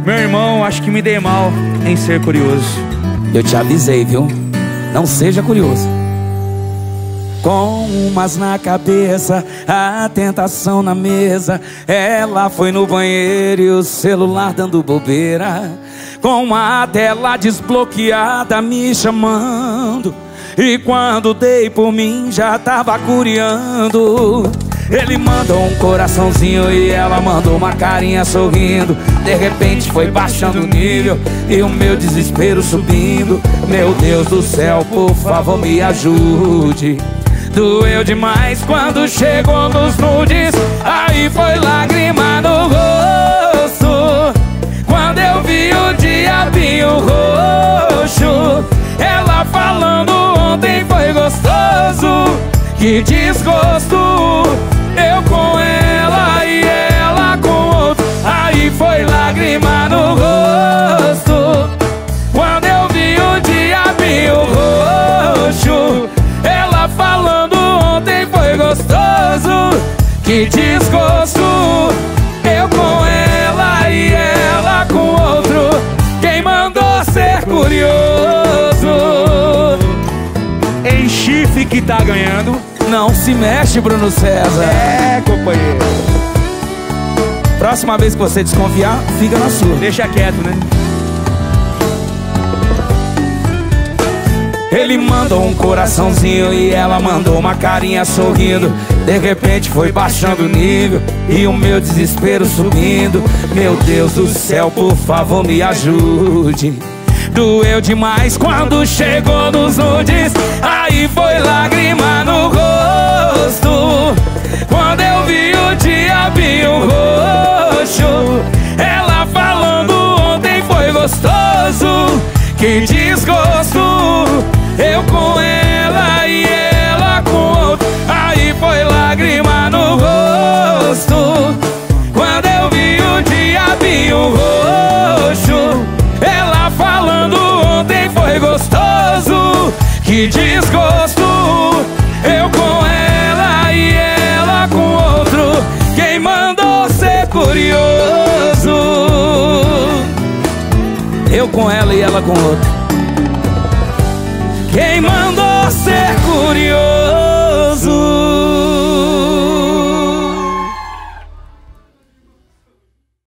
Meu irmão, acho que me dei mal em ser curioso. Eu te avisei, viu? Não seja curioso. Com umas na cabeça, a tentação na mesa, ela foi no banheiro e o celular dando bobeira, com a tela desbloqueada me chamando. E quando dei por mim já tava curiando. Ele mandou um coraçãozinho e ela mandou uma carinha sorrindo. De repente foi baixando o nível e o meu desespero subindo. Meu Deus do céu, por favor me ajude. Doeu demais quando chegou nos nudes. Aí foi lágrima no rosto. Quando eu vi o diabinho roxo. Ela falando ontem foi gostoso. Que desgosto. Eu com ela e ela com outro. Aí foi lágrima no rosto. Quando eu vi o diabinho roxo. Ela falando ontem foi gostoso. Que desgosto. Eu com ela e ela com outro. Quem mandou ser curioso? Em chifre que tá ganhando. Não se mexe, Bruno César. É, companheiro. Próxima vez que você desconfiar, fica na sua. Deixa quieto, né? Ele mandou um coraçãozinho e ela mandou uma carinha sorrindo. De repente foi baixando o nível e o meu desespero subindo. Meu Deus do céu, por favor me ajude. Doeu demais quando chegou nos nudes. Aí foi lágrima no rosto. Quando eu vi o diabinho roxo. Ela falando ontem foi gostoso. Que desgosto. Eu com ela e ela com outro. Aí foi lágrima no rosto. Quando eu vi o diabinho roxo. Ela falando ontem foi gostoso. Que desgosto. Eu com ela e ela com outro. Quem mandou ser curioso? Eu com ela e ela com outro. Quem mandou ser curioso?